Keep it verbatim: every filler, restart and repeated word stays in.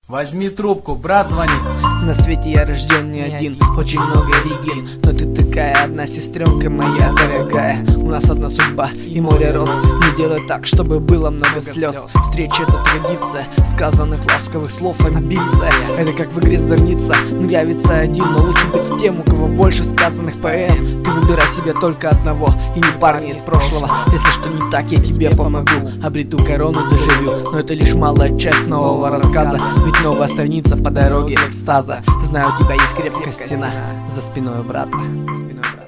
Возьми трубку, брат звонит. На свете я рожден не один, очень много регин, но ты такая одна, сестренка моя дорогая. У нас одна судьба и море роз. Не делай так, чтобы было много слез. Встреча — это традиция сказанных ласковых слов, амбиция. Это как в игре зорница, нравится один, но лучше быть с тем, у кого больше сказанных поэм. Ты выбирай себе только одного, и не парня из прошлого. Если что не так, я тебе помогу. Обрету корону, доживю, но это лишь малая часть нового рассказа. Ведь новая страница по дороге экстаза. Знаю, у тебя есть крепкая стена за спиной брата.